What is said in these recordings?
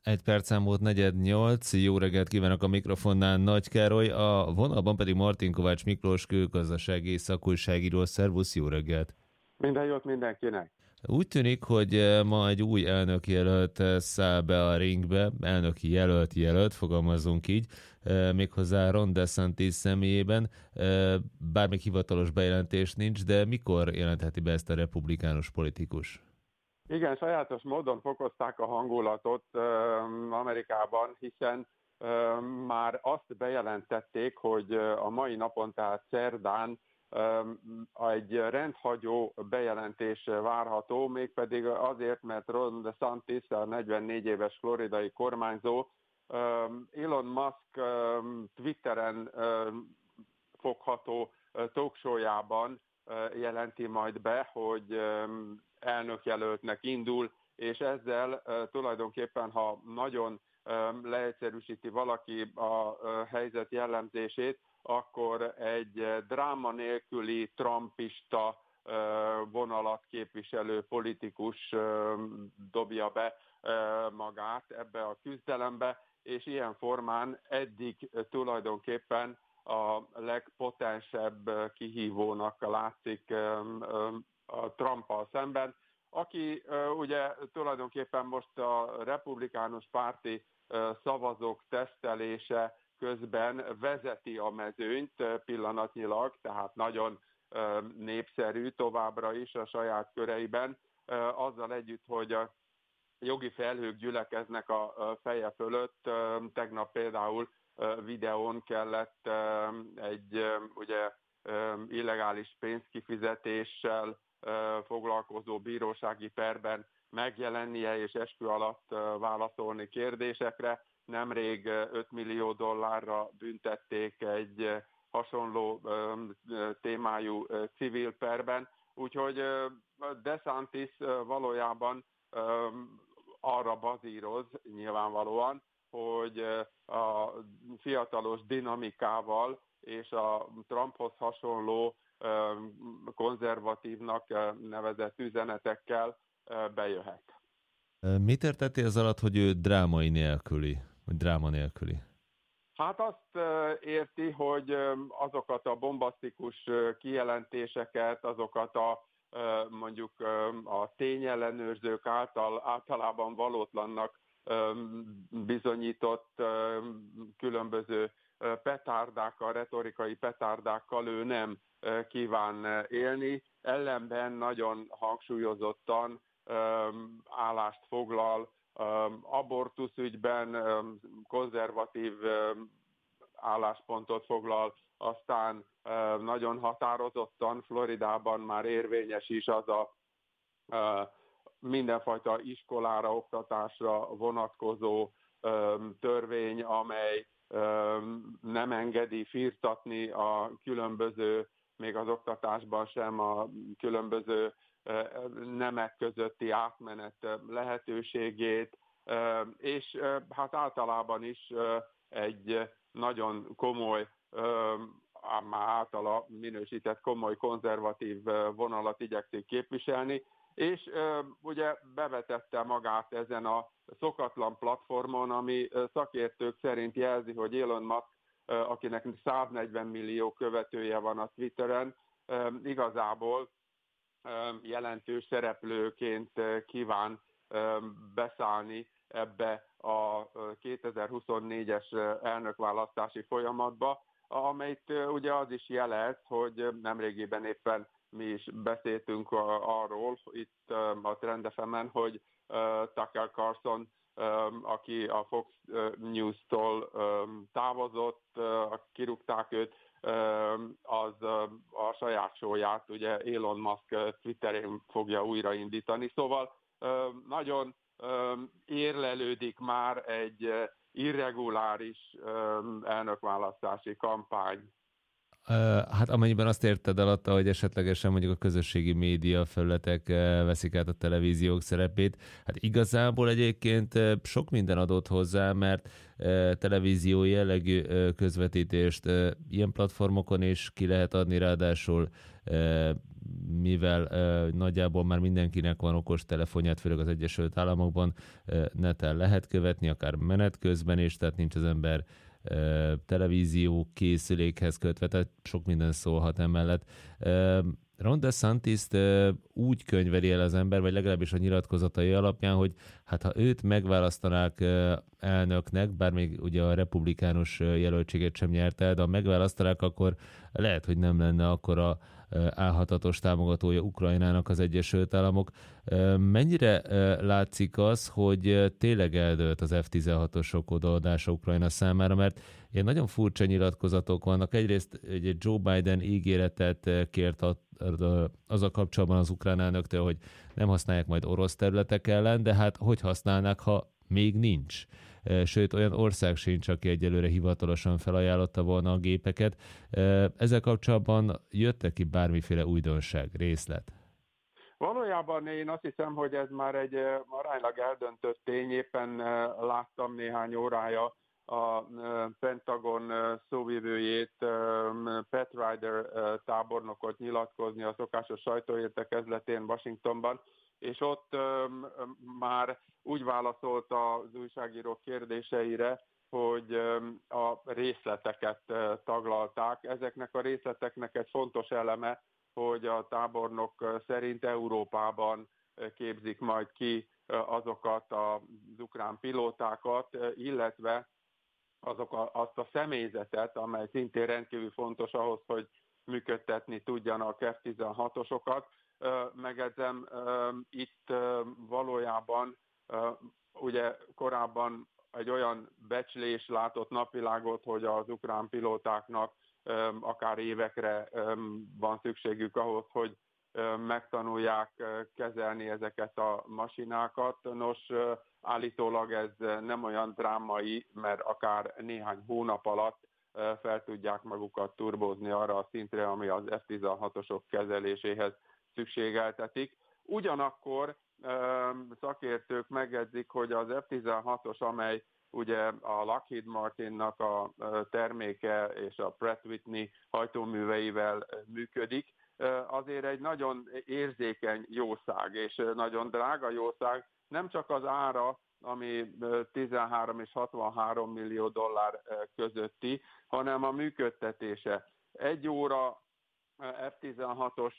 Egy percen volt 7:45, jó reggelt kívánok a mikrofonnál, Nagy Károly, a vonalban pedig Martin Kovács Miklós külgazdasági szakújságíró. Szervusz, jó reggelt! Minden jót mindenkinek! Úgy tűnik, hogy ma egy új elnökjelölt száll be a ringbe, elnöki jelölt, fogalmazzunk így, méghozzá Ron DeSantis személyében, bár még hivatalos bejelentés nincs, de mikor jelentheti be ezt a republikánus politikus? Igen, sajátos módon fokozták a hangulatot Amerikában, hiszen már azt bejelentették, hogy a mai napon, tehát szerdán egy rendhagyó bejelentés várható, mégpedig azért, mert Ron DeSantis, a 44 éves floridai kormányzó, Elon Musk Twitteren fogható talkshowjában jelenti majd be, hogy elnökjelöltnek indul, és ezzel tulajdonképpen, ha nagyon leegyszerűsíti valaki a helyzet jellemzését, akkor egy dráma nélküli trumpista vonalat képviselő politikus dobja be magát ebbe a küzdelembe, és ilyen formán eddig tulajdonképpen a legpotensebb kihívónak látszik a Trumpal szemben, aki ugye tulajdonképpen most a republikánus párti szavazók tesztelése közben vezeti a mezőnyt pillanatnyilag, tehát nagyon népszerű továbbra is a saját köreiben, azzal együtt, hogy a jogi felhők gyülekeznek a feje fölött. Tegnap például videón kellett egy ugye illegális pénzkifizetéssel foglalkozó bírósági perben megjelennie és eskü alatt válaszolni kérdésekre. Nemrég $5 millió büntették egy hasonló témájú civil perben, úgyhogy DeSantis valójában arra bazíroz nyilvánvalóan, hogy a fiatalos dinamikával és a Trumphoz hasonló konzervatívnak nevezett üzenetekkel bejöhet. Mit értettél az alatt, hogy ő dráma nélküli? Hát azt érti, hogy azokat a bombasztikus kijelentéseket, azokat a mondjuk a tényellenőrzők által általában valótlannak bizonyított különböző petárdákkal, retorikai petárdákkal ő nem kíván élni, ellenben nagyon hangsúlyozottan állást foglal abortusz ügyben, konzervatív álláspontot foglal, aztán nagyon határozottan Floridában már érvényes is az a mindenfajta iskolára, oktatásra vonatkozó törvény, amely nem engedi firtatni a különböző, még az oktatásban sem a különböző nemek közötti átmenet lehetőségét, és hát általában is egy nagyon komoly, már általa minősített komoly konzervatív vonalat igyekszik képviselni, és ugye bevetette magát ezen a szokatlan platformon, ami szakértők szerint jelzi, hogy Elon Musk, akinek 140 millió követője van a Twitteren, igazából jelentős szereplőként kíván beszállni ebbe a 2024-es elnökválasztási folyamatba, amelyet ugye az is jelez, hogy nemrégiben éppen mi is beszéltünk arról itt a Trend FM-en, hogy Tucker Carlson, aki a Fox News-tól távozott, kirúgták őt, az a saját show-ját ugye Elon Musk Twitterén fogja újraindítani. Szóval nagyon érlelődik már egy irreguláris elnökválasztási kampány. Hát amennyiben azt érted alatta, hogy esetlegesen mondjuk a közösségi média felületek veszik át a televíziók szerepét, hát igazából egyébként sok minden adott hozzá, mert televízió jellegű közvetítést ilyen platformokon is ki lehet adni, ráadásul mivel nagyjából már mindenkinek van okos telefonját, főleg az Egyesült Államokban, neten lehet követni, akár menet közben is, tehát nincs az ember televízió készülékhez kötve, tehát sok minden szólhat emellett. Ron DeSantis-t úgy könyveli el az ember, vagy legalábbis a nyilatkozatai alapján, hogy hát ha őt megválasztanák elnöknek, bár még ugye a republikánus jelöltséget sem nyerte el, de ha megválasztanák, akkor lehet, hogy nem lenne akkora álhatatos támogatója Ukrajnának az Egyesült Államok. Mennyire látszik az, hogy tényleg eldőlt az F-16-osok odaadása Ukrajna számára, mert ilyen nagyon furcsa nyilatkozatok vannak. Egyrészt egy Joe Biden ígéretet kért az a kapcsolatban az ukrán elnöktől, hogy nem használják majd orosz területek ellen, de hát hogy használnák, ha még nincs? Sőt, olyan ország sincs, aki egyelőre hivatalosan felajánlotta volna a gépeket. Ezzel kapcsolatban jött ki bármiféle újdonság, részlet? Valójában én azt hiszem, hogy ez már egy aránylag eldöntött tény. Éppen láttam néhány órája a Pentagon szóvivőjét, Pat Ryder tábornokot nyilatkozni a szokásos sajtóértekezletén Washingtonban, és ott már úgy válaszolt az újságírók kérdéseire, hogy a részleteket taglalták. Ezeknek a részleteknek egy fontos eleme, hogy a tábornok szerint Európában képzik majd ki azokat az ukrán pilótákat, illetve azt a személyzetet, amely szintén rendkívül fontos ahhoz, hogy működtetni tudjanak F-16-osokat. Megjegyzem, itt valójában ugye korábban egy olyan becslés látott napvilágot, hogy az ukrán pilótáknak akár évekre van szükségük ahhoz, hogy megtanulják kezelni ezeket a masinákat. Nos, állítólag ez nem olyan drámai, mert akár néhány hónap alatt fel tudják magukat turbózni arra a szintre, ami az F-16-osok kezeléséhez szükségeltetik. Ugyanakkor szakértők megjegyzik, hogy az F-16-os, amely ugye a Lockheed Martinnak a terméke és a Pratt Whitney hajtóműveivel működik, azért egy nagyon érzékeny jószág, és nagyon drága jószág, nem csak az ára, ami 13 és 63 millió dollár közötti, hanem a működtetése. Egy óra F-16-os,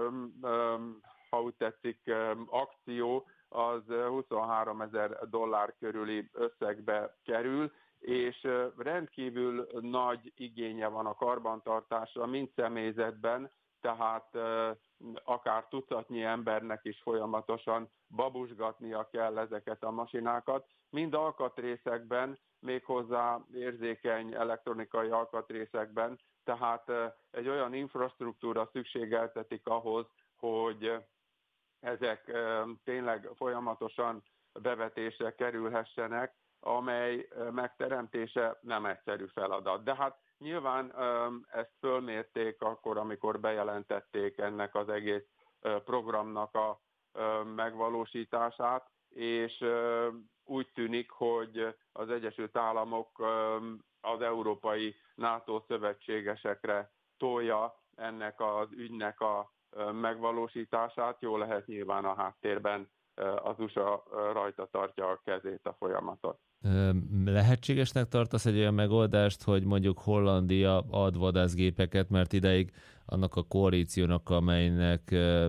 ha úgy tetszik, akció, az 23 000 dollár körüli összegbe kerül, és rendkívül nagy igénye van a karbantartásra, mind személyzetben, tehát akár tucatnyi embernek is folyamatosan babusgatnia kell ezeket a masinákat, mind alkatrészekben, méghozzá érzékeny elektronikai alkatrészekben, tehát egy olyan infrastruktúra szükségeltetik ahhoz, hogy ezek tényleg folyamatosan bevetésre kerülhessenek, amely megteremtése nem egyszerű feladat. De hát nyilván ezt fölmérték akkor, amikor bejelentették ennek az egész programnak a megvalósítását, és úgy tűnik, hogy az Egyesült Államok az európai NATO szövetségesekre tolja ennek az ügynek a megvalósítását. Jó lehet, nyilván a háttérben az USA rajta tartja a kezét a folyamatot. Lehetségesnek tartasz egy olyan megoldást, hogy mondjuk Hollandia ad vadászgépeket, mert ideig annak a koalíciónak, amelynek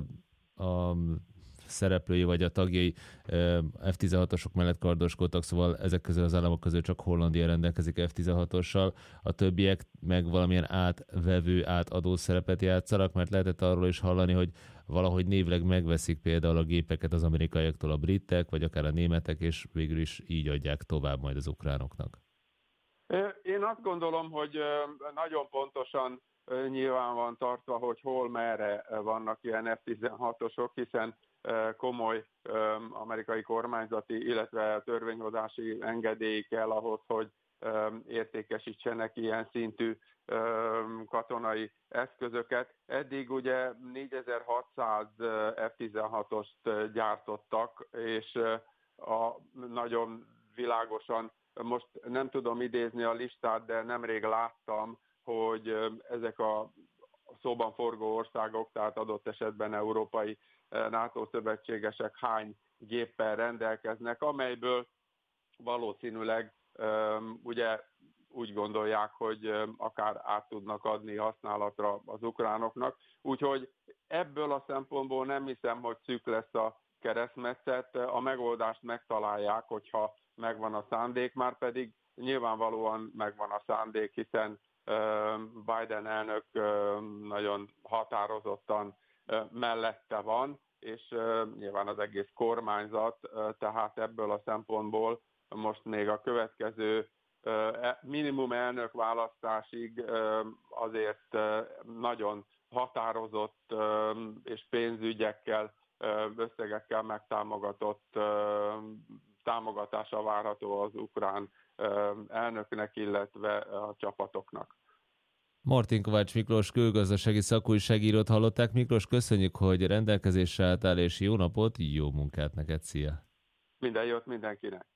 a szereplői vagy a tagjai F-16-osok mellett kardoskodtak, szóval ezek közül az államok közül csak Hollandia rendelkezik F-16-ossal, a többiek meg valamilyen átadó szerepet játszanak, mert lehetett arról is hallani, hogy valahogy névleg megveszik például a gépeket az amerikaiaktól a britek, vagy akár a németek, és végül is így adják tovább majd az ukránoknak. Én azt gondolom, hogy nagyon pontosan nyilván van tartva, hogy hol merre vannak ilyen F-16-osok, hiszen komoly amerikai kormányzati, illetve törvényhozási engedély kell ahhoz, hogy értékesítsenek ilyen szintű katonai eszközöket. Eddig ugye 4600 F-16-ost gyártottak, és nagyon világosan, most nem tudom idézni a listát, de nemrég láttam, hogy ezek a szóban forgó országok, tehát adott esetben európai NATO szövetségesek hány géppel rendelkeznek, amelyből valószínűleg ugye úgy gondolják, hogy akár át tudnak adni használatra az ukránoknak. Úgyhogy ebből a szempontból nem hiszem, hogy szűk lesz a keresztmetszet. A megoldást megtalálják, hogyha megvan a szándék, már pedig nyilvánvalóan megvan a szándék, hiszen Biden elnök nagyon határozottan mellette van, és nyilván az egész kormányzat, tehát ebből a szempontból most még a következő minimum elnök választásig azért nagyon határozott és pénzügyekkel, összegekkel megtámogatott támogatása várható az ukrán elnöknek, illetve a csapatoknak. Martin Kovács Miklós külgazdasági szakújságírót hallották. Miklós, köszönjük, hogy rendelkezésre álltál, és jó napot, jó munkát neked, szia! Minden jót mindenkinek!